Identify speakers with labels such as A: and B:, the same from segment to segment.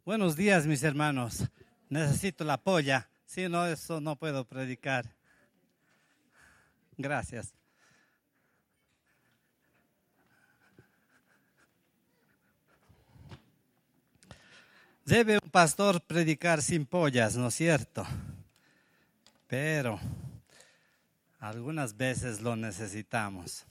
A: Buenos días, mis hermanos. Necesito la polla. Si no, eso no puedo predicar. Gracias. Debe un pastor predicar sin pollas, ¿no es cierto? Pero algunas veces lo necesitamos.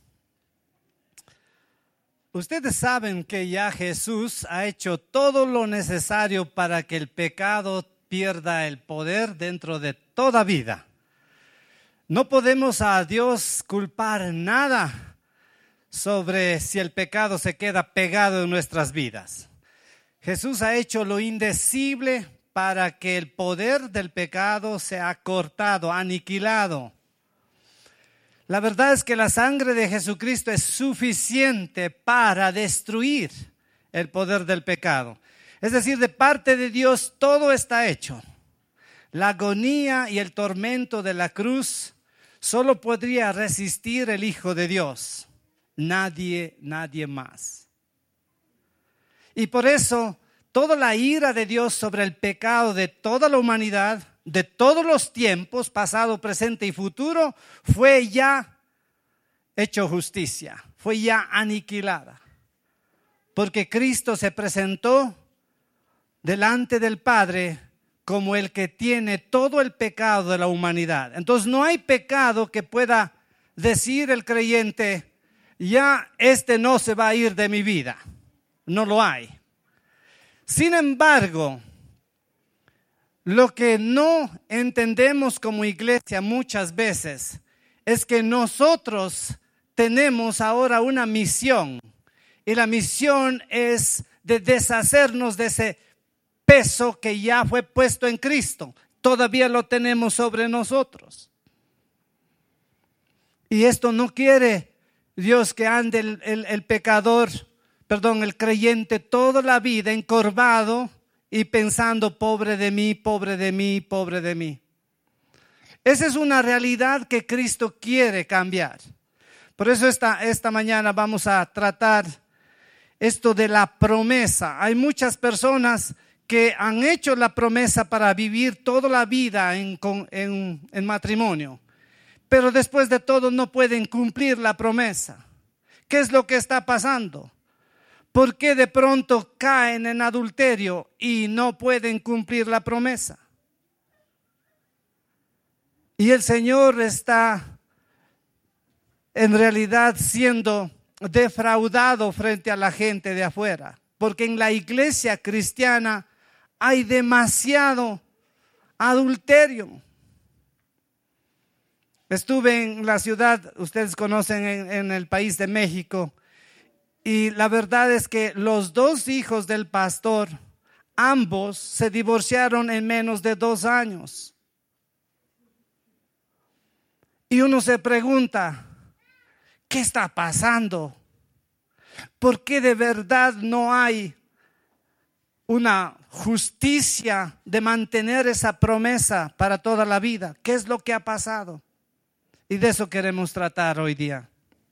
A: Ustedes saben que ya Jesús ha hecho todo lo necesario para que el pecado pierda el poder dentro de toda vida. No podemos a Dios culpar nada sobre si el pecado se queda pegado en nuestras vidas. Jesús ha hecho lo indecible para que el poder del pecado sea cortado, aniquilado. La verdad es que la sangre de Jesucristo es suficiente para destruir el poder del pecado. Es decir, de parte de Dios todo está hecho. La agonía y el tormento de la cruz solo podría resistir el Hijo de Dios. Nadie más. Y por eso toda la ira de Dios sobre el pecado de toda la humanidad, de todos los tiempos, pasado, presente y futuro, fue ya hecho justicia, fue ya aniquilada. Porque Cristo se presentó delante del Padre como el que tiene todo el pecado de la humanidad. Entonces no hay pecado que pueda decir el creyente, ya este no se va a ir de mi vida. No lo hay. Sin embargo, lo que no entendemos como iglesia muchas veces es que nosotros tenemos ahora una misión, y la misión es de deshacernos de ese peso que ya fue puesto en Cristo. Todavía lo tenemos sobre nosotros. Y esto no quiere Dios que ande el creyente toda la vida encorvado y pensando, pobre de mí, pobre de mí, pobre de mí. Esa es una realidad que Cristo quiere cambiar. Por eso esta mañana vamos a tratar esto de la promesa. Hay muchas personas que han hecho la promesa para vivir toda la vida en matrimonio, pero después de todo no pueden cumplir la promesa. ¿Qué es lo que está pasando? ¿Por qué de pronto caen en adulterio y no pueden cumplir la promesa? Y el Señor está en realidad siendo defraudado frente a la gente de afuera, porque en la iglesia cristiana hay demasiado adulterio. Estuve en la ciudad, ustedes conocen, en el país de México, y la verdad es que los dos hijos del pastor, ambos se divorciaron en menos de 2 años. Y uno se pregunta, ¿qué está pasando? ¿Por qué de verdad no hay una justicia de mantener esa promesa para toda la vida? ¿Qué es lo que ha pasado? Y de eso queremos tratar hoy día.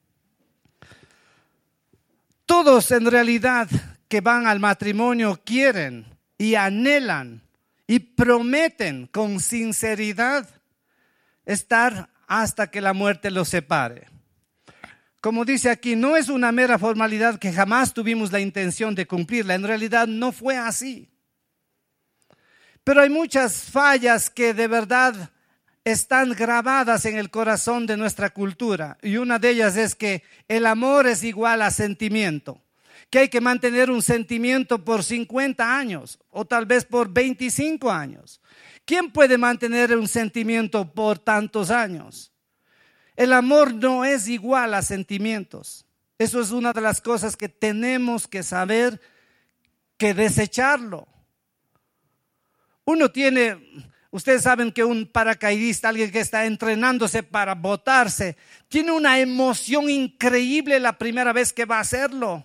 A: Todos en realidad que van al matrimonio quieren y anhelan y prometen con sinceridad estar hasta que la muerte los separe. Como dice aquí, no es una mera formalidad que jamás tuvimos la intención de cumplirla. En realidad no fue así. Pero hay muchas fallas que de verdad están grabadas en el corazón de nuestra cultura. Y una de ellas es que el amor es igual a sentimiento. Que hay que mantener un sentimiento por 50 años o tal vez por 25 años. ¿Quién puede mantener un sentimiento por tantos años? El amor no es igual a sentimientos. Eso es una de las cosas que tenemos que saber, que desecharlo. Ustedes saben que un paracaidista, alguien que está entrenándose para botarse, tiene una emoción increíble la primera vez que va a hacerlo.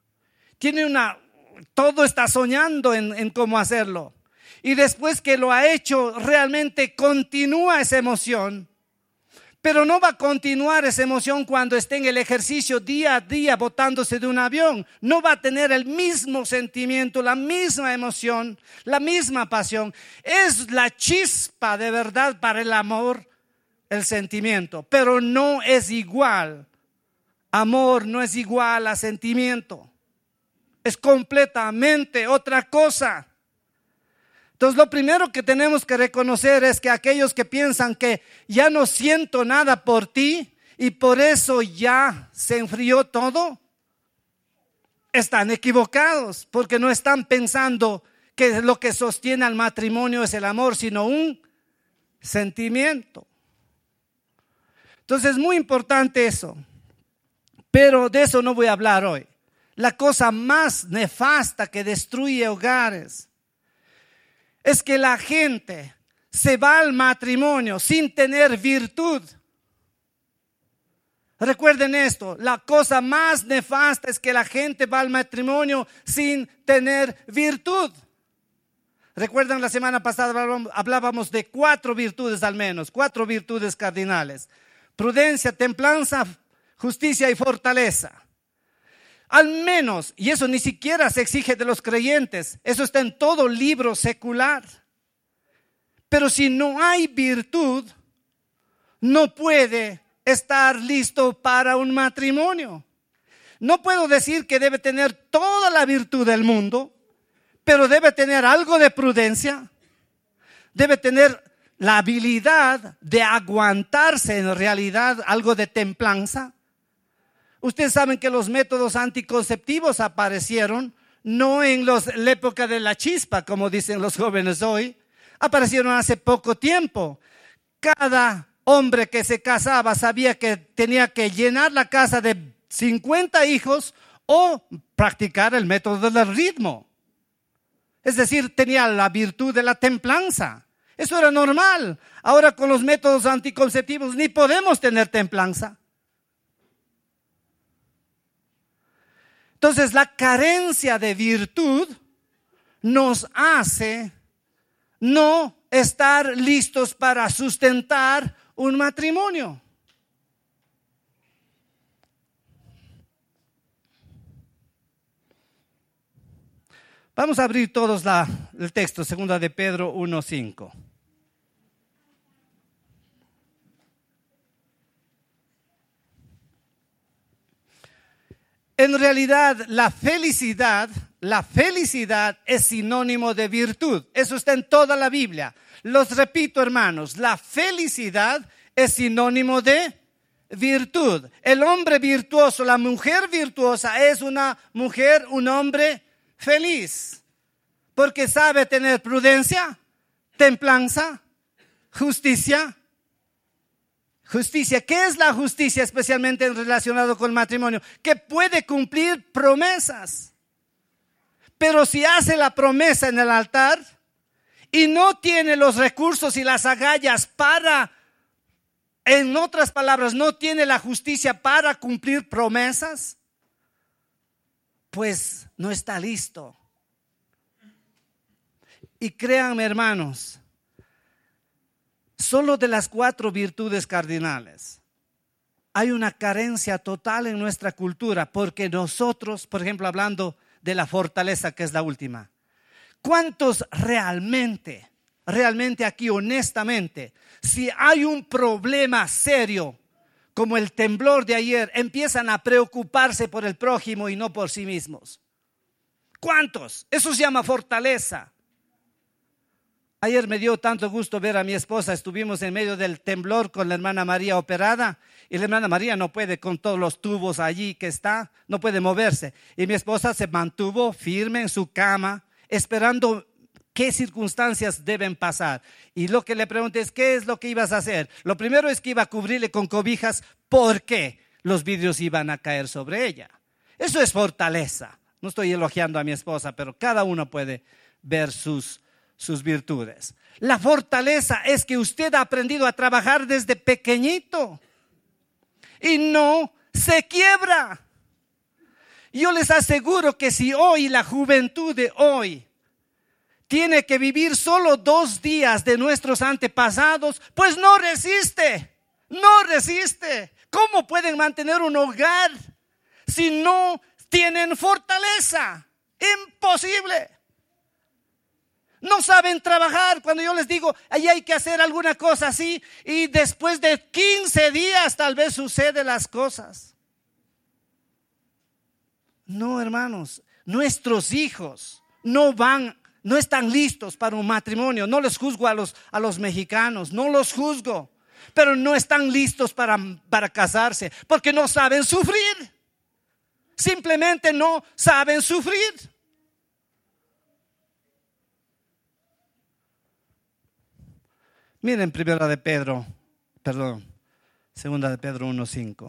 A: Todo está soñando en cómo hacerlo. Y después que lo ha hecho, realmente continúa esa emoción. Pero no va a continuar esa emoción cuando esté en el ejercicio día a día botándose de un avión. No va a tener el mismo sentimiento, la misma emoción, la misma pasión. Es la chispa de verdad para el amor, el sentimiento, pero no es igual. Amor no es igual a sentimiento. Es completamente otra cosa. Entonces, lo primero que tenemos que reconocer es que aquellos que piensan que ya no siento nada por ti y por eso ya se enfrió todo, están equivocados, porque no están pensando que lo que sostiene al matrimonio es el amor, sino un sentimiento. Entonces, es muy importante eso, pero de eso no voy a hablar hoy. La cosa más nefasta que destruye hogares es que la gente se va al matrimonio sin tener virtud. Recuerden esto, la cosa más nefasta es que la gente va al matrimonio sin tener virtud. Recuerdan, la semana pasada hablábamos de 4 virtudes al menos, 4 virtudes cardinales: prudencia, templanza, justicia y fortaleza. Al menos, y eso ni siquiera se exige de los creyentes, eso está en todo libro secular. Pero si no hay virtud, no puede estar listo para un matrimonio. No puedo decir que debe tener toda la virtud del mundo, pero debe tener algo de prudencia, debe tener la habilidad de aguantarse en realidad, algo de templanza. Ustedes saben que los métodos anticonceptivos aparecieron no en la época de la chispa, como dicen los jóvenes hoy, aparecieron hace poco tiempo. Cada hombre que se casaba sabía que tenía que llenar la casa de 50 hijos o practicar el método del ritmo. Es decir, tenía la virtud de la templanza. Eso era normal. Ahora con los métodos anticonceptivos ni podemos tener templanza. Entonces, la carencia de virtud nos hace no estar listos para sustentar un matrimonio. Vamos a abrir todos el texto, 2 de Pedro 1:5. En realidad, la felicidad es sinónimo de virtud. Eso está en toda la Biblia. Los repito, hermanos, la felicidad es sinónimo de virtud. El hombre virtuoso, la mujer virtuosa es una mujer, un hombre feliz, porque sabe tener prudencia, templanza, justicia. Justicia, ¿qué es la justicia especialmente relacionado con el matrimonio? Que puede cumplir promesas. Pero si hace la promesa en el altar y no tiene los recursos y las agallas para, en otras palabras, no tiene la justicia para cumplir promesas, pues no está listo. Y créanme, hermanos, solo de las 4 virtudes cardinales hay una carencia total en nuestra cultura, porque nosotros, por ejemplo, hablando de la fortaleza, que es la última, ¿cuántos realmente aquí honestamente, si hay un problema serio como el temblor de ayer, empiezan a preocuparse por el prójimo y no por sí mismos? ¿Cuántos? Eso se llama fortaleza. Ayer me dio tanto gusto ver a mi esposa. Estuvimos en medio del temblor con la hermana María operada, y la hermana María no puede, con todos los tubos allí que está, no puede moverse. Y mi esposa se mantuvo firme en su cama, esperando qué circunstancias deben pasar. Y lo que le pregunté es, ¿qué es lo que ibas a hacer? Lo primero es que iba a cubrirle con cobijas porque los vidrios iban a caer sobre ella. Eso es fortaleza. No estoy elogiando a mi esposa, pero cada uno puede ver sus virtudes. La fortaleza es que usted ha aprendido a trabajar desde pequeñito y no se quiebra. Yo les aseguro que si hoy la juventud de hoy tiene que vivir solo 2 días de nuestros antepasados, pues no resiste. No resiste. ¿Cómo pueden mantener un hogar si no tienen fortaleza? Imposible. No saben trabajar. Cuando yo les digo, ahí hay que hacer alguna cosa así, y después de 15 días tal vez suceden las cosas. No, hermanos, nuestros hijos no están listos para un matrimonio. No les juzgo a los mexicanos, no los juzgo, pero no están listos para casarse porque no saben sufrir. Simplemente no saben sufrir. Miren segunda de Pedro 1:5.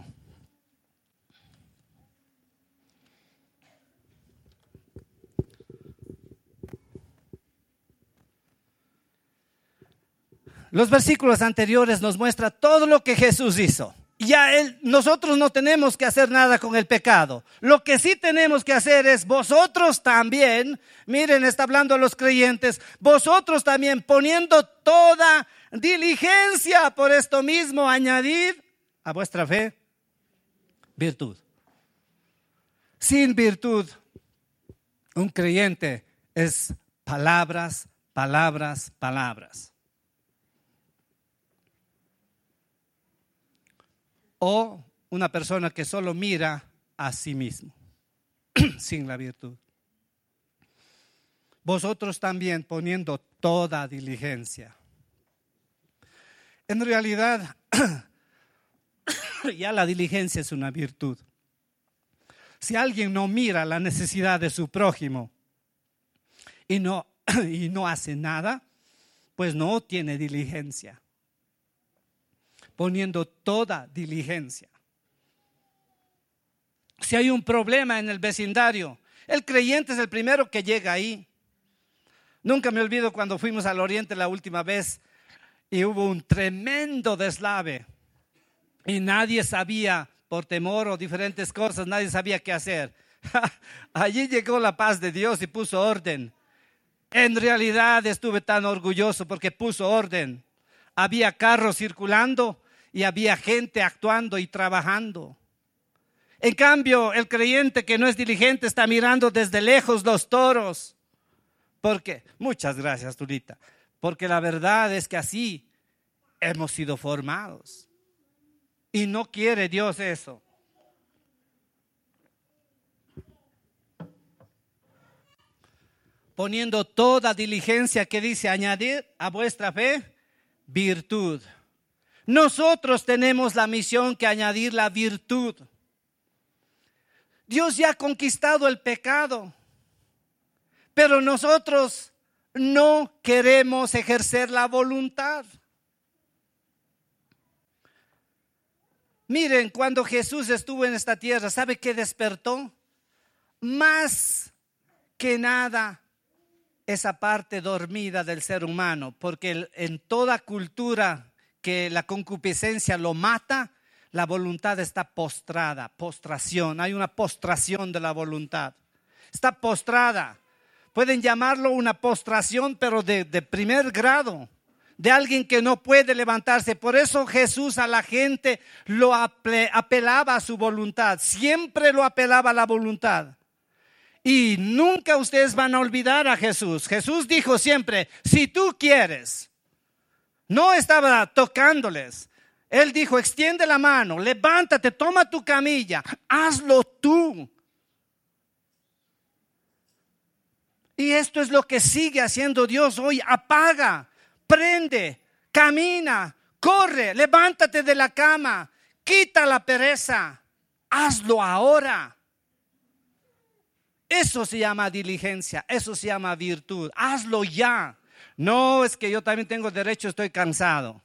A: Los versículos anteriores nos muestran todo lo que Jesús hizo. Nosotros no tenemos que hacer nada con el pecado. Lo que sí tenemos que hacer es vosotros también, miren, está hablando a los creyentes, vosotros también poniendo toda diligencia por esto mismo, añadir a vuestra fe virtud. Sin virtud, un creyente es palabras, palabras, palabras. O una persona que solo mira a sí mismo, sin la virtud. Vosotros también poniendo toda diligencia. En realidad, ya la diligencia es una virtud. Si alguien no mira la necesidad de su prójimo y no hace nada, pues no tiene diligencia. Poniendo toda diligencia. Si hay un problema en el vecindario, el creyente es el primero que llega ahí. Nunca me olvido cuando fuimos al oriente la última vez y hubo un tremendo deslave y nadie sabía, por temor o diferentes cosas, nadie sabía qué hacer. Allí llegó la paz de Dios y puso orden. En realidad estuve tan orgulloso porque puso orden. Había carros circulando y había gente actuando y trabajando. En cambio, el creyente que no es diligente está mirando desde lejos los toros. ¿Por qué? Muchas gracias, Tulita. Porque la verdad es que así hemos sido formados. Y no quiere Dios eso. Poniendo toda diligencia, que dice añadir a vuestra fe virtud. Nosotros tenemos la misión que añadir la virtud. Dios ya ha conquistado el pecado, pero nosotros no queremos ejercer la voluntad. Miren, cuando Jesús estuvo en esta tierra, ¿sabe qué despertó? Más que nada esa parte dormida del ser humano, porque en toda cultura que la concupiscencia lo mata, la voluntad está postrada, postración, hay una postración de la voluntad, está postrada. Pueden llamarlo una postración, pero de primer grado, de alguien que no puede levantarse. Por eso Jesús a la gente lo apelaba a su voluntad, siempre lo apelaba a la voluntad. Y nunca ustedes van a olvidar a Jesús. Jesús dijo siempre, si tú quieres. No estaba tocándoles. Él dijo, extiende la mano, levántate, toma tu camilla, hazlo tú. Y esto es lo que sigue haciendo Dios hoy. Apaga, prende, camina, corre, levántate de la cama, quita la pereza, hazlo ahora. Eso se llama diligencia, eso se llama virtud. Hazlo ya. No, es que yo también tengo derecho, estoy cansado.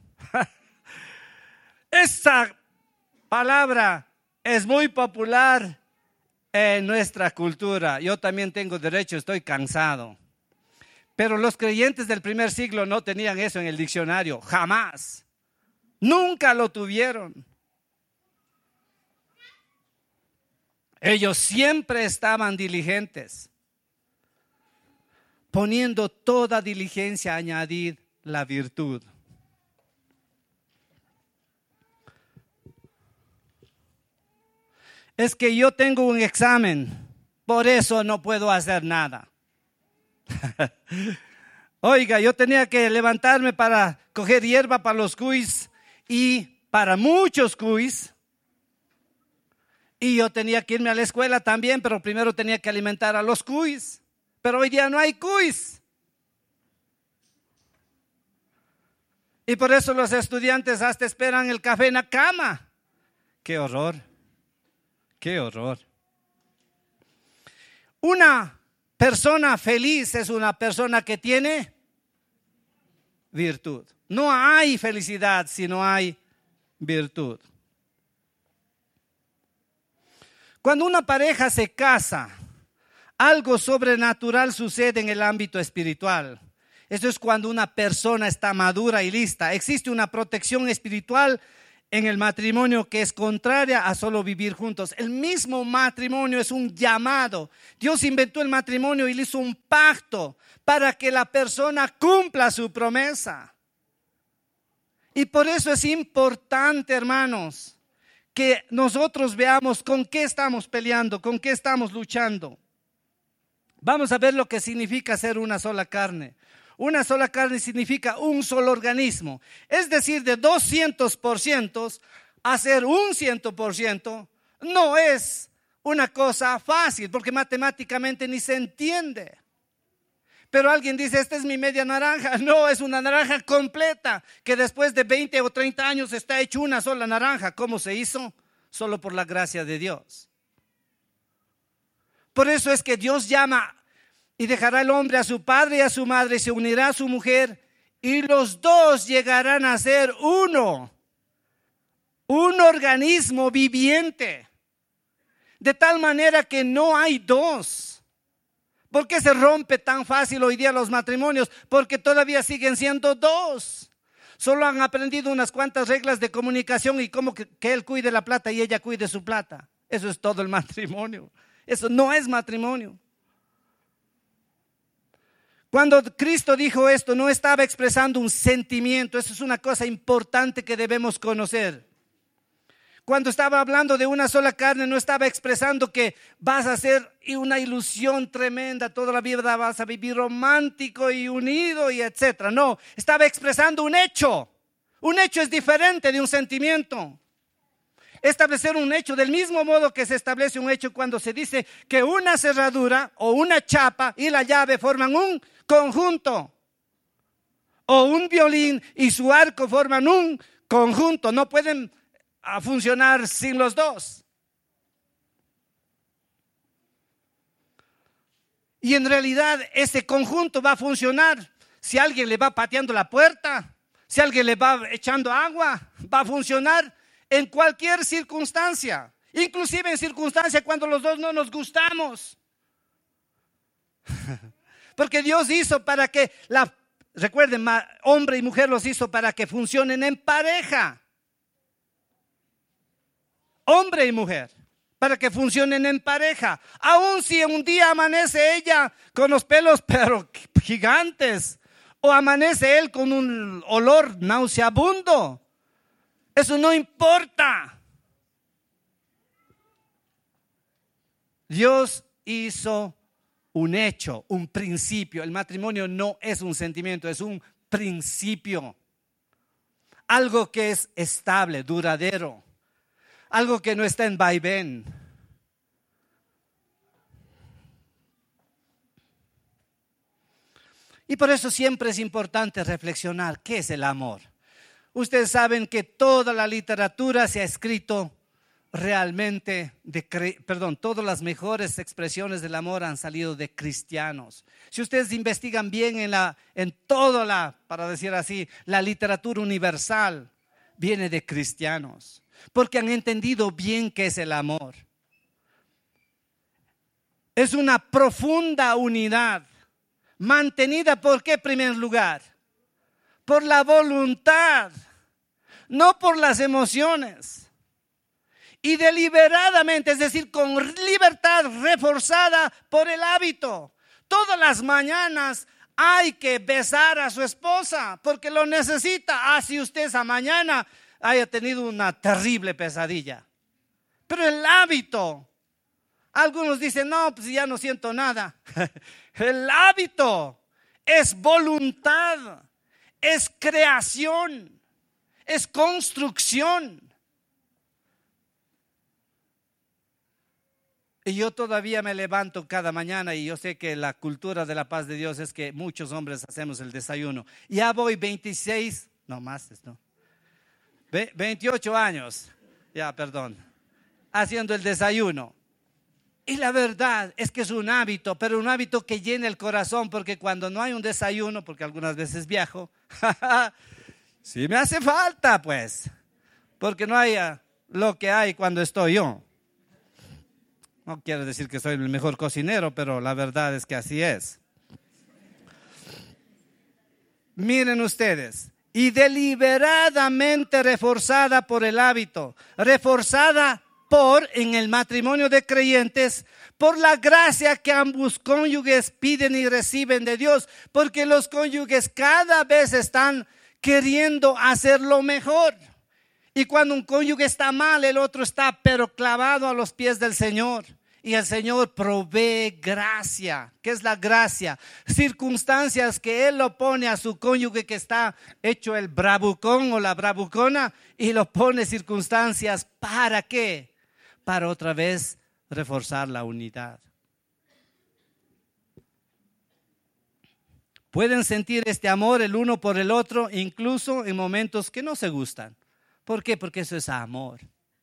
A: Esa palabra es muy popular en nuestra cultura. Yo también tengo derecho, estoy cansado. Pero los creyentes del primer siglo no tenían eso en el diccionario, jamás. Nunca lo tuvieron. Ellos siempre estaban diligentes, poniendo toda diligencia a añadir la virtud. Es que yo tengo un examen, por eso no puedo hacer nada. Oiga, yo tenía que levantarme para coger hierba para los cuis y para muchos cuis. Y yo tenía que irme a la escuela también, pero primero tenía que alimentar a los cuis. Pero hoy día no hay cuis. Y por eso los estudiantes hasta esperan el café en la cama. ¡Qué horror! ¡Qué horror! Una persona feliz es una persona que tiene virtud. No hay felicidad si no hay virtud. Cuando una pareja se casa, algo sobrenatural sucede en el ámbito espiritual. Eso es cuando una persona está madura y lista. Existe una protección espiritual en el matrimonio que es contraria a solo vivir juntos. El mismo matrimonio es un llamado. Dios inventó el matrimonio y le hizo un pacto para que la persona cumpla su promesa. Y por eso es importante, hermanos, que nosotros veamos con qué estamos peleando, con qué estamos luchando. Vamos a ver lo que significa ser una sola carne. Una sola carne significa un solo organismo. Es decir, de 200% a ser un 100% no es una cosa fácil, porque matemáticamente ni se entiende. Pero alguien dice, esta es mi media naranja. No, es una naranja completa, que después de 20 o 30 años está hecho una sola naranja. ¿Cómo se hizo? Solo por la gracia de Dios. Por eso es que Dios llama: y dejará el hombre a su padre y a su madre, y se unirá a su mujer, y los dos llegarán a ser uno. Un organismo viviente. De tal manera que no hay dos. ¿Por qué se rompe tan fácil hoy día los matrimonios? Porque todavía siguen siendo dos. Solo han aprendido unas cuantas reglas de comunicación y cómo que él cuide la plata y ella cuide su plata. Eso es todo el matrimonio. Eso no es matrimonio. Cuando Cristo dijo esto, no estaba expresando un sentimiento. Eso es una cosa importante que debemos conocer. Cuando estaba hablando de una sola carne, no estaba expresando que vas a hacer una ilusión tremenda, toda la vida vas a vivir romántico y unido y etcétera. No, estaba expresando un hecho. Un hecho es diferente de un sentimiento. Establecer un hecho del mismo modo que se establece un hecho cuando se dice que una cerradura o una chapa y la llave forman un conjunto. O un violín y su arco forman un conjunto. No pueden funcionar sin los dos. Y en realidad ese conjunto va a funcionar si alguien le va pateando la puerta, si alguien le va echando agua, va a funcionar en cualquier circunstancia, inclusive en circunstancias cuando los dos no nos gustamos. Porque Dios hizo para que, recuerden, hombre y mujer los hizo para que funcionen en pareja. Hombre y mujer, para que funcionen en pareja. Aun si un día amanece ella con los pelos pero gigantes, o amanece él con un olor nauseabundo, eso no importa. Dios hizo un hecho, un principio. El matrimonio no es un sentimiento, es un principio. Algo que es estable, duradero. Algo que no está en vaivén. Y por eso siempre es importante reflexionar qué es el amor. Ustedes saben que toda la literatura se ha escrito realmente todas las mejores expresiones del amor han salido de cristianos. Si ustedes investigan bien en toda la, para decir así, la literatura universal, viene de cristianos, porque han entendido bien qué es el amor. Es una profunda unidad, mantenida ¿por qué? En primer lugar, por la voluntad, no por las emociones. Y deliberadamente, es decir, con libertad reforzada por el hábito. Todas las mañanas hay que besar a su esposa porque lo necesita. Si usted esa mañana haya tenido una terrible pesadilla. Pero el hábito, algunos dicen, no, pues ya no siento nada. El hábito es voluntad, es creación, es construcción. Y yo todavía me levanto cada mañana y yo sé que la cultura de la paz de Dios es que muchos hombres hacemos el desayuno. Ya voy 26, no más, no, 28 años, haciendo el desayuno. Y la verdad es que es un hábito, pero un hábito que llena el corazón, porque cuando no hay un desayuno, porque algunas veces viajo, sí me hace falta pues, porque no hay lo que hay cuando estoy yo. No quiero decir que soy el mejor cocinero, pero la verdad es que así es. Miren ustedes, y deliberadamente reforzada por el hábito, reforzada en el matrimonio de creyentes, por la gracia que ambos cónyuges piden y reciben de Dios, porque los cónyuges cada vez están queriendo hacerlo mejor. Y cuando un cónyuge está mal, el otro está pero clavado a los pies del Señor. Y el Señor provee gracia. ¿Qué es la gracia? Circunstancias que Él lo pone a su cónyuge que está hecho el bravucón o la bravucona, y lo pone circunstancias. ¿Para qué? Para otra vez reforzar la unidad. Pueden sentir este amor el uno por el otro, incluso en momentos que no se gustan. ¿Por qué? Porque eso es amor.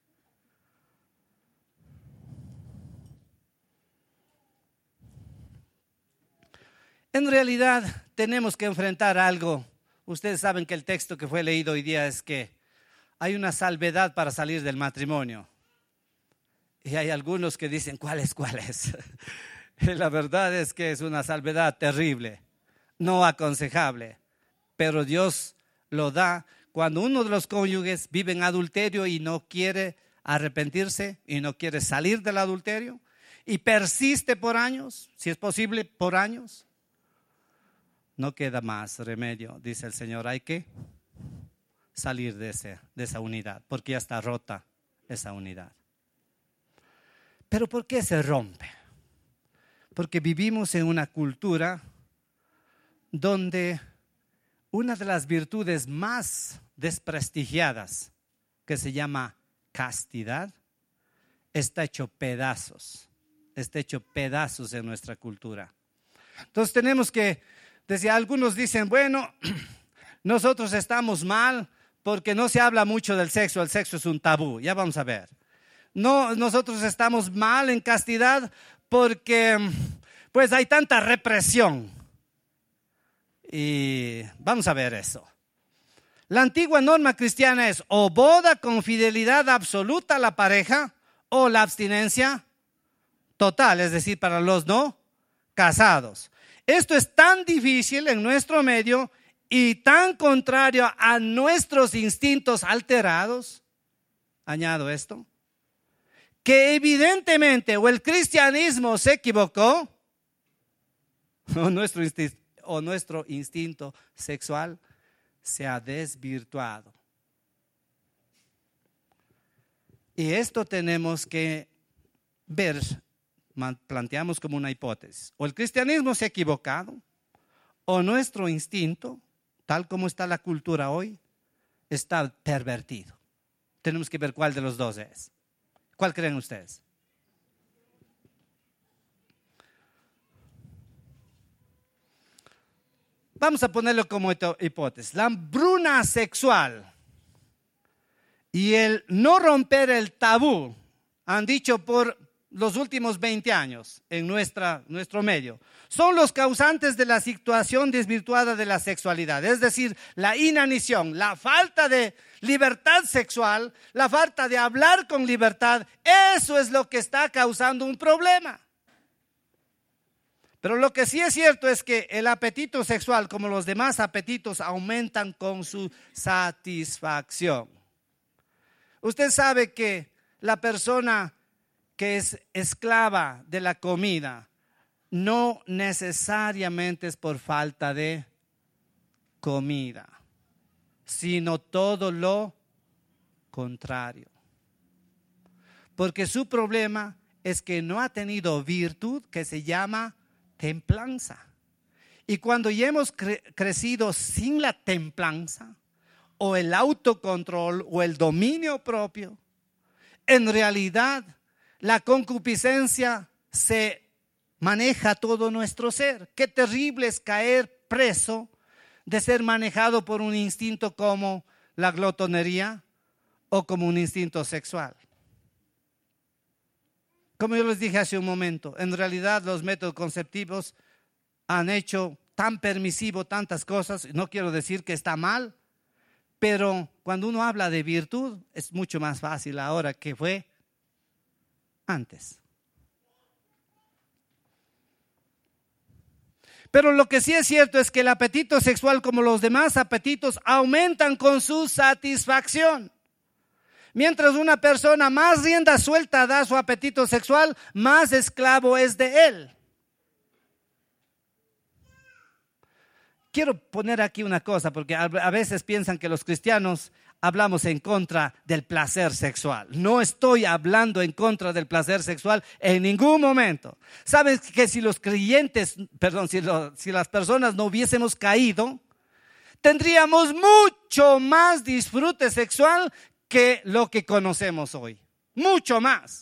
A: En realidad tenemos que enfrentar algo. Ustedes saben que el texto que fue leído hoy día es que hay una salvedad para salir del matrimonio. Y hay algunos que dicen, ¿cuál es? Y la verdad es que es una salvedad terrible, no aconsejable. Pero Dios lo da cuando uno de los cónyuges vive en adulterio y no quiere arrepentirse y no quiere salir del adulterio y persiste por años, si es posible por años. No queda más remedio, dice el Señor, hay que salir de esa unidad, porque ya está rota esa unidad. ¿Pero por qué se rompe? Porque vivimos en una cultura donde una de las virtudes más desprestigiadas, que se llama castidad, está hecho pedazos en nuestra cultura. Entonces tenemos que, desde algunos dicen, bueno, nosotros estamos mal porque no se habla mucho del sexo, el sexo es un tabú, ya vamos a ver. No, nosotros estamos mal en castidad porque pues hay tanta represión. Y vamos a ver eso. La antigua norma cristiana es o boda con fidelidad absoluta a la pareja o la abstinencia total, es decir, para los no casados. Esto es tan difícil en nuestro medio y tan contrario a nuestros instintos alterados, añado esto, que evidentemente o el cristianismo se equivocó o nuestro instinto sexual se ha desvirtuado. Y esto tenemos que ver, planteamos como una hipótesis. O el cristianismo se ha equivocado, o nuestro instinto, tal como está la cultura hoy, está pervertido. Tenemos que ver cuál de los dos es. ¿Cuál creen ustedes? Vamos a ponerlo como hipótesis. La hambruna sexual y el no romper el tabú han dicho por los últimos 20 años en nuestro medio. Son los causantes de la situación desvirtuada de la sexualidad. Es decir, la inanición, la falta de libertad sexual, la falta de hablar con libertad. Eso es lo que está causando un problema. Pero lo que sí es cierto es que el apetito sexual, como los demás apetitos, aumentan con su satisfacción. Usted sabe que la persona que es esclava de la comida no necesariamente es por falta de comida, sino todo lo contrario. porque su problema es que no ha tenido virtud que se llama templanza. Y cuando ya hemos crecido sin la templanza, o el autocontrol, o el dominio propio, en realidad la concupiscencia se maneja todo nuestro ser. Qué terrible es caer preso de ser manejado por un instinto como la glotonería o como un instinto sexual. Como yo les dije hace un momento, en realidad los métodos conceptivos han hecho tan permisivo tantas cosas. No quiero decir que está mal, pero cuando uno habla de virtud es mucho más fácil ahora que fue antes. Pero lo que sí es cierto es que el apetito sexual, como los demás apetitos, aumentan con su satisfacción. Mientras una persona más rienda suelta da a su apetito sexual, más esclavo es de él. Quiero poner aquí una cosa, porque a veces piensan que los cristianos hablamos en contra del placer sexual. No estoy hablando en contra del placer sexual en ningún momento. ¿Saben que si los creyentes, si las personas no hubiésemos caído, tendríamos mucho más disfrute sexual que lo que conocemos hoy? Mucho más.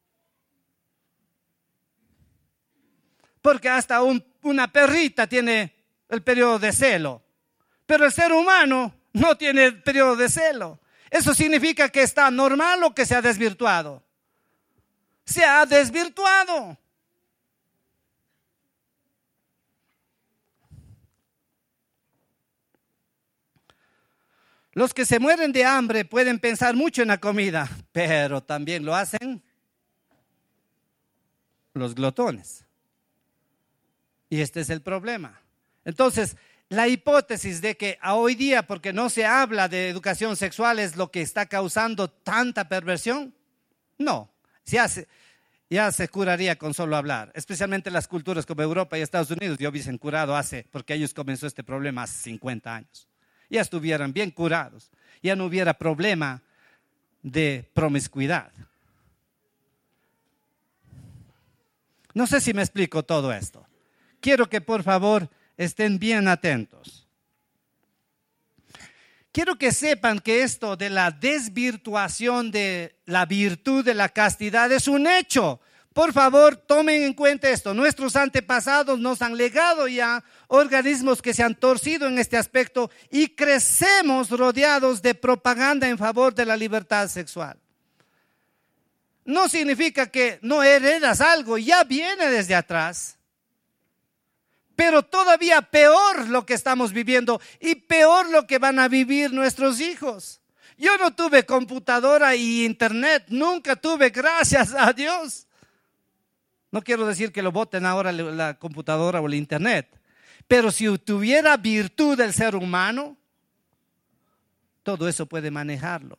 A: Porque hasta una perrita tiene el periodo de celo, pero el ser humano no tiene el periodo de celo. ¿Eso significa que está normal o que se ha desvirtuado? Se ha desvirtuado. Los que se mueren de hambre pueden pensar mucho en la comida, pero también lo hacen los glotones. Y este es el problema. Entonces, la hipótesis de que a hoy día, porque no se habla de educación sexual, es lo que está causando tanta perversión, no, ya se curaría con solo hablar, especialmente las culturas como Europa y Estados Unidos. Ya hubiesen curado porque ellos comenzó este problema hace 50 años. Ya estuvieran bien curados, ya no hubiera problema de promiscuidad. No sé si me explico todo esto. Quiero que por favor estén bien atentos. Quiero que sepan que esto de la desvirtuación de la virtud de la castidad es un hecho. Por favor, tomen en cuenta esto. Nuestros antepasados nos han legado ya organismos que se han torcido en este aspecto y crecemos rodeados de propaganda en favor de la libertad sexual. No significa que no heredas algo, ya viene desde atrás. Pero todavía peor lo que estamos viviendo y peor lo que van a vivir nuestros hijos. Yo no tuve computadora y internet, nunca tuve, gracias a Dios. No quiero decir que lo boten ahora la computadora o el internet, pero si tuviera virtud del ser humano, todo eso puede manejarlo.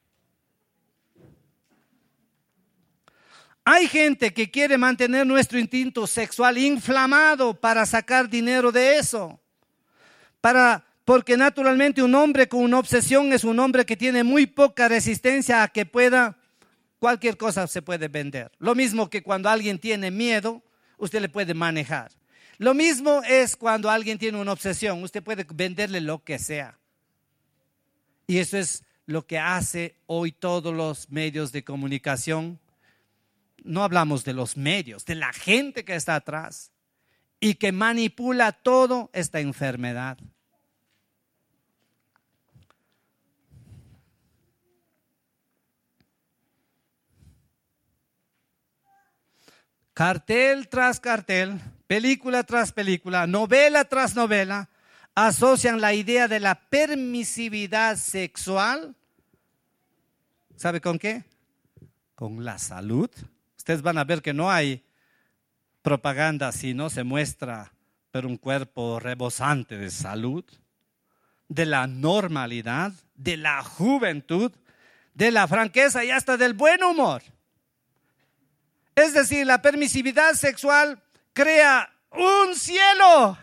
A: Hay gente que quiere mantener nuestro instinto sexual inflamado para sacar dinero de eso. Porque naturalmente un hombre con una obsesión es un hombre que tiene muy poca resistencia a que cualquier cosa se puede vender. Lo mismo que cuando alguien tiene miedo, usted le puede manejar. Lo mismo es cuando alguien tiene una obsesión, usted puede venderle lo que sea. Y eso es lo que hace hoy todos los medios de comunicación. No hablamos de los medios, de la gente que está atrás y que manipula toda esta enfermedad. Cartel tras cartel, película tras película, novela tras novela, asocian la idea de la permisividad sexual. ¿Sabe con qué? Con la salud. Ustedes van a ver que no hay propaganda si no se muestra, pero un cuerpo rebosante de salud, de la normalidad, de la juventud, de la franqueza y hasta del buen humor. Es decir, la permisividad sexual crea un cielo.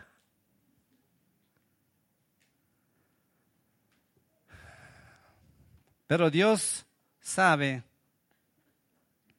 A: Pero Dios sabe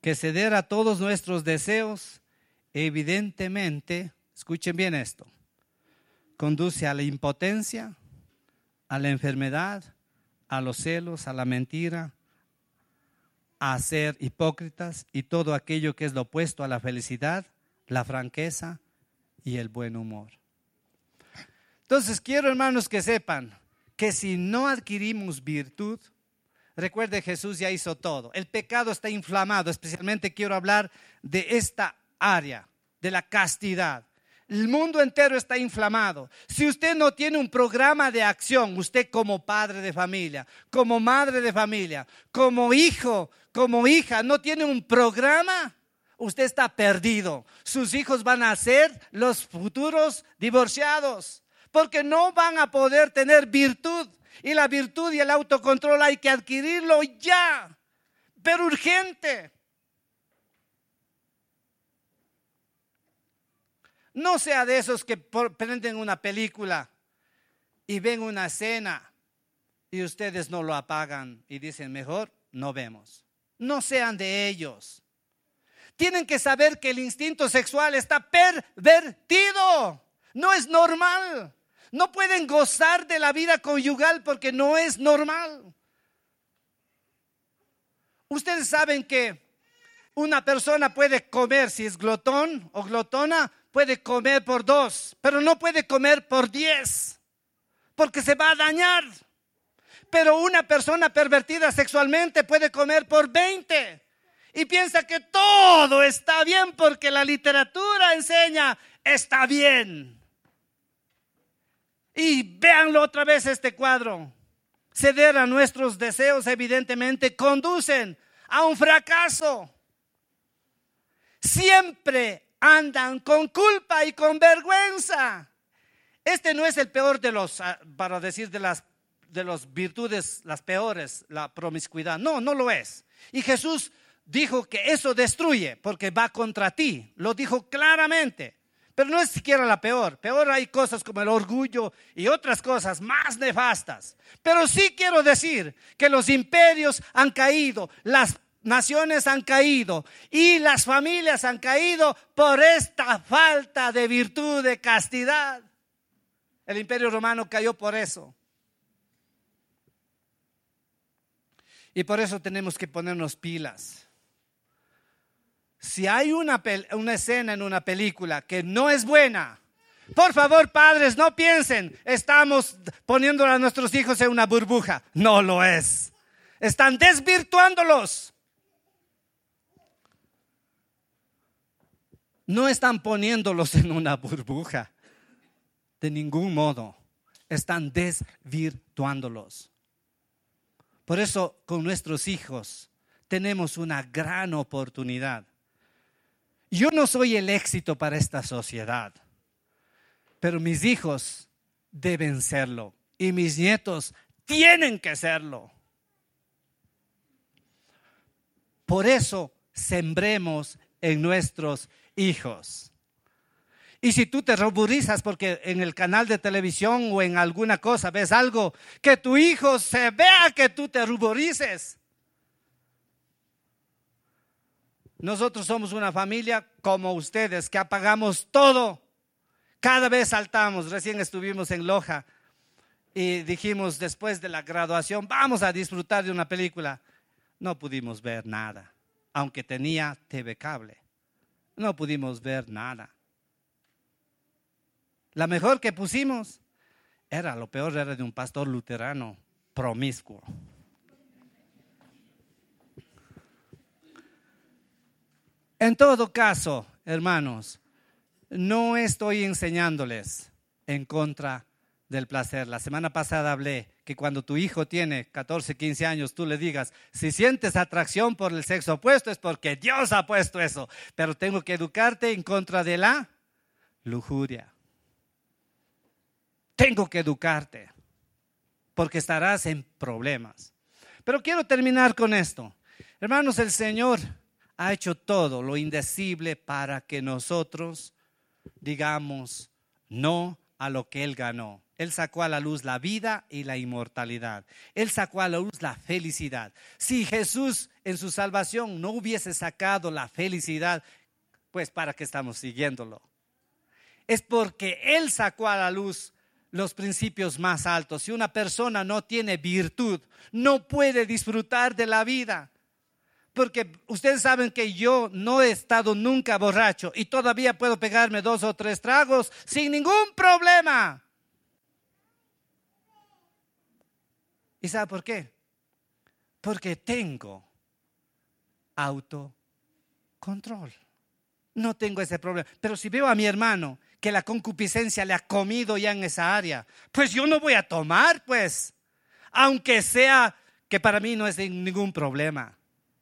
A: que ceder a todos nuestros deseos, evidentemente, escuchen bien esto, conduce a la impotencia, a la enfermedad, a los celos, a la mentira, a ser hipócritas y todo aquello que es lo opuesto a la felicidad, la franqueza y el buen humor. Entonces quiero, hermanos, que sepan que si no adquirimos virtud, recuerde, Jesús ya hizo todo. El pecado está inflamado, especialmente quiero hablar de esta área, de la castidad. El mundo entero está inflamado. Si usted no tiene un programa de acción, usted como padre de familia, como madre de familia, como hijo, como hija, no tiene un programa, usted está perdido. Sus hijos van a ser los futuros divorciados, porque no van a poder tener virtud. Y la virtud y el autocontrol hay que adquirirlo ya, pero urgente. No sea de esos que prenden una película y ven una escena y ustedes no lo apagan y dicen mejor no vemos. No sean de ellos. Tienen que saber que el instinto sexual está pervertido. No es normal. No pueden gozar de la vida conyugal porque no es normal. Ustedes saben que una persona puede comer, si es glotón o glotona, puede comer por 2, pero no puede comer por 10, porque se va a dañar. Pero una persona pervertida sexualmente puede comer por 20 y piensa que todo está bien porque la literatura enseña está bien. Y véanlo otra vez este cuadro. Ceder a nuestros deseos evidentemente conducen a un fracaso. Siempre andan con culpa y con vergüenza. Este no es el peor de los, para decir de las virtudes, las peores, la promiscuidad. No, no lo es. Y Jesús dijo que eso destruye porque va contra ti. Lo dijo claramente. Pero no es siquiera la peor. Peor hay cosas como el orgullo y otras cosas más nefastas. Pero sí quiero decir que los imperios han caído, las naciones han caído y las familias han caído por esta falta de virtud, de castidad. El Imperio Romano cayó por eso. Y por eso tenemos que ponernos pilas. Si hay una escena en una película que no es buena, por favor, padres, no piensen, estamos poniendo a nuestros hijos en una burbuja. No lo es. Están desvirtuándolos. No están poniéndolos en una burbuja. De ningún modo. Están desvirtuándolos. Por eso, con nuestros hijos tenemos una gran oportunidad. Yo no soy el éxito para esta sociedad, pero mis hijos deben serlo y mis nietos tienen que serlo. Por eso sembremos en nuestros hijos. Y si tú te ruborizas porque en el canal de televisión o en alguna cosa ves algo, que tu hijo se vea que tú te ruborices. Nosotros somos una familia como ustedes que apagamos todo. Cada vez saltamos. Recién estuvimos en Loja y dijimos después de la graduación vamos a disfrutar de una película. No pudimos ver nada, aunque tenía TV cable. No pudimos ver nada. La mejor que pusimos lo peor era de un pastor luterano promiscuo. En todo caso, hermanos, no estoy enseñándoles en contra del placer. La semana pasada hablé que cuando tu hijo tiene 14, 15 años, tú le digas, si sientes atracción por el sexo opuesto es porque Dios ha puesto eso. Pero tengo que educarte en contra de la lujuria. Tengo que educarte porque estarás en problemas. Pero quiero terminar con esto. Hermanos, el Señor ha hecho todo lo indecible para que nosotros digamos no a lo que Él ganó. Él sacó a la luz la vida y la inmortalidad. Él sacó a la luz la felicidad. Si Jesús en su salvación no hubiese sacado la felicidad, pues ¿para qué estamos siguiéndolo? Es porque Él sacó a la luz los principios más altos. Si una persona no tiene virtud, no puede disfrutar de la vida. Porque ustedes saben que yo no he estado nunca borracho y todavía puedo pegarme 2 o 3 tragos sin ningún problema. ¿Y sabe por qué? Porque tengo autocontrol. No tengo ese problema. Pero si veo a mi hermano que la concupiscencia le ha comido ya en esa área, pues yo no voy a tomar, pues. Aunque sea que para mí no es ningún problema.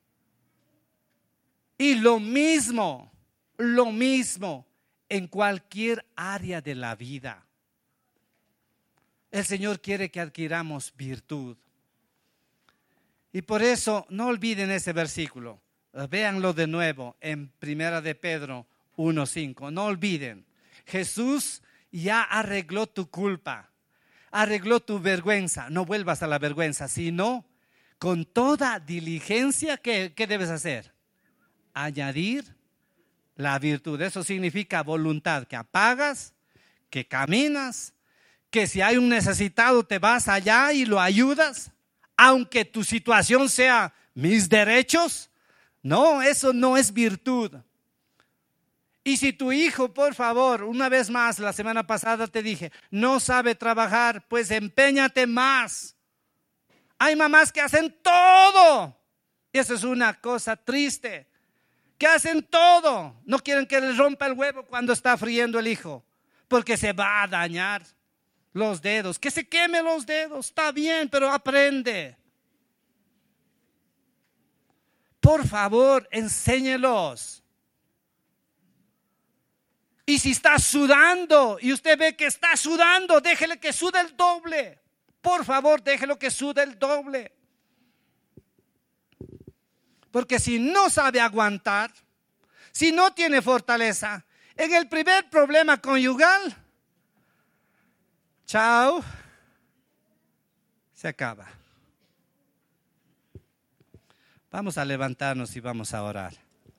A: Y lo mismo en cualquier área de la vida. El Señor quiere que adquiramos virtud. Y por eso no olviden ese versículo. Véanlo de nuevo en 1 de Pedro 1:5. No olviden. Jesús ya arregló tu culpa. Arregló tu vergüenza. No vuelvas a la vergüenza, sino con toda diligencia, ¿qué debes hacer? Añadir la virtud. Eso significa voluntad, que apagas, que caminas, que si hay un necesitado te vas allá y lo ayudas, aunque tu situación sea mis derechos. No, eso no es virtud. Y si tu hijo, por favor, una vez más, la semana pasada te dije, no sabe trabajar, pues empeñate más. Hay mamás que hacen todo. Y eso es una cosa triste. Que hacen todo. No quieren que les rompa el huevo cuando está friendo el hijo, porque se va a dañar los dedos. Que se queme los dedos, está bien, pero aprende. Por favor, enséñelos. Y si está sudando y usted ve que está sudando, déjele que sude el doble. Por favor, déjelo que sude el doble. Porque si no sabe aguantar, si no tiene fortaleza, en el primer problema conyugal, chao, se acaba. Vamos a levantarnos y vamos a orar.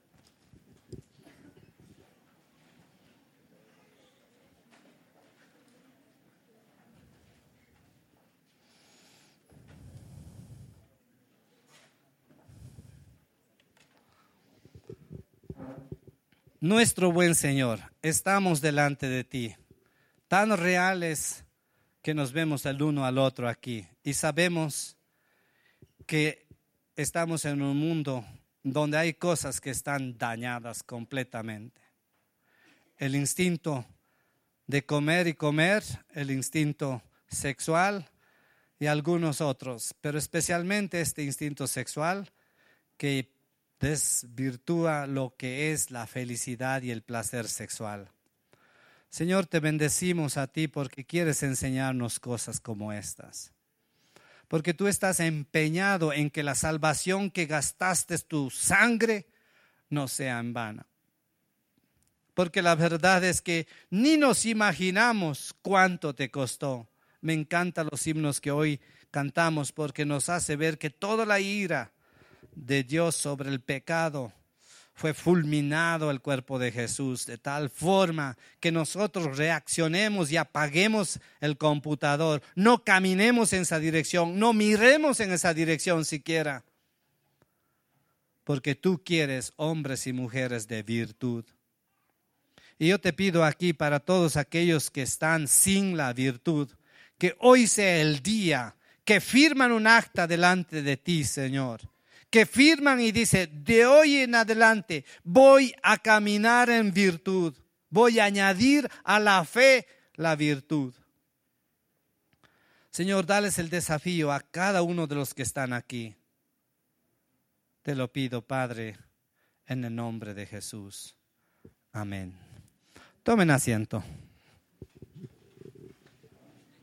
A: Nuestro buen Señor, estamos delante de ti, tan reales que nos vemos el uno al otro aquí y sabemos que estamos en un mundo donde hay cosas que están dañadas completamente. El instinto de comer y comer, el instinto sexual y algunos otros, pero especialmente este instinto sexual que desvirtúa lo que es la felicidad y el placer sexual. Señor, te bendecimos a ti porque quieres enseñarnos cosas como estas. Porque tú estás empeñado en que la salvación que gastaste tu sangre no sea en vano. Porque la verdad es que ni nos imaginamos cuánto te costó. Me encantan los himnos que hoy cantamos porque nos hace ver que toda la ira de Dios sobre el pecado fue fulminado el cuerpo de Jesús, de tal forma que nosotros reaccionemos y apaguemos el computador, no caminemos en esa dirección, no miremos en esa dirección siquiera, porque tú quieres hombres y mujeres de virtud. Y yo te pido aquí para todos aquellos que están sin la virtud, que hoy sea el día que firman un acta delante de ti, Señor. Que firman y dicen, de hoy en adelante voy a caminar en virtud. Voy a añadir a la fe la virtud. Señor, dales el desafío a cada uno de los que están aquí. Te lo pido, Padre, en el nombre de Jesús. Amén. Tomen asiento.